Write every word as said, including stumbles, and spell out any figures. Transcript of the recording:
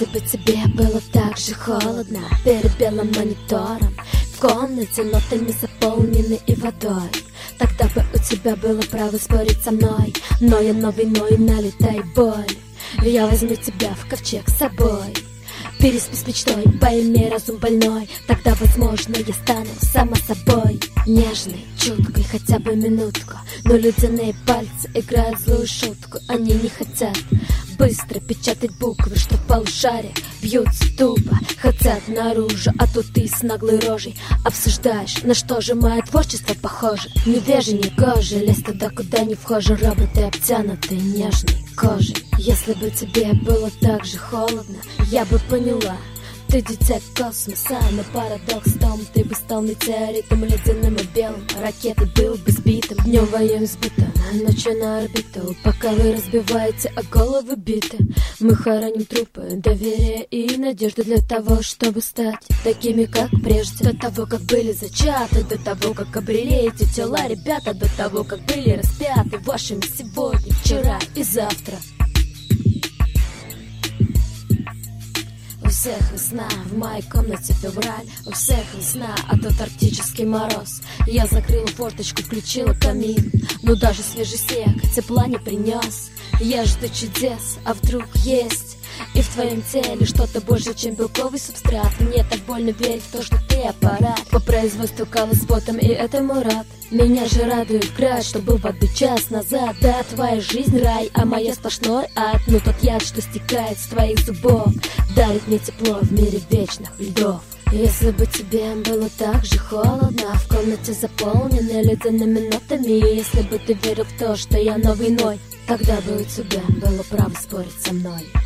Если бы тебе было так же холодно перед белым монитором, в комнате нотами заполнены и водой, тогда бы у тебя было право спорить со мной. Но я новый, но и налетай боль. Я возьму тебя в ковчег с собой. Переспи с мечтой, пойми разум больной, тогда, возможно, я стану сама собой. Нежной, чуткой, хотя бы минутку, но ледяные пальцы играют злую шутку. Они не хотят быстро печатать буквы, что в полушариях бьются тупо, хотят наружу, а тут ты с наглой рожей обсуждаешь, на что же мое творчество похоже. Невежи, не кожи, лезь туда, куда не вхожи, роботы обтянуты нежной кожей. Если бы тебе было так же холодно, я бы поняла, ты дитя космоса, но парадокс в том, ты бы стал метеоритом ледяным и белым, ракетой был бы сбитым, днем воем сбитым, ночью на орбиту, пока вы разбиваете, а головы биты. Мы хороним трупы, доверие и надежды для того, чтобы стать такими, как прежде. До того, как были зачаты, до того, как обрели эти тела ребята, до того, как были распяты вашими сегодня, вчера и завтра. У всех весна, в моей комнате февраль, у всех весна, а тут арктический мороз. Я закрыла форточку, включила камин, но даже свежий снег тепла не принес. Я жду чудес, а вдруг есть и в твоем теле что-то больше, чем белковый субстрат. Мне так больно верить в то, что ты аппарат по производству кала с потом, и это мой рад. Меня же радует край, что был в аду час назад. Да, твоя жизнь рай, а моя сплошной ад. Ну тот яд, что стекает с твоих зубов, дарит мне тепло в мире вечных льдов. Если бы тебе было так же холодно, в комнате заполненной ледяными нотами, если бы ты верил в то, что я новый Ной, тогда бы у тебя было право спорить со мной.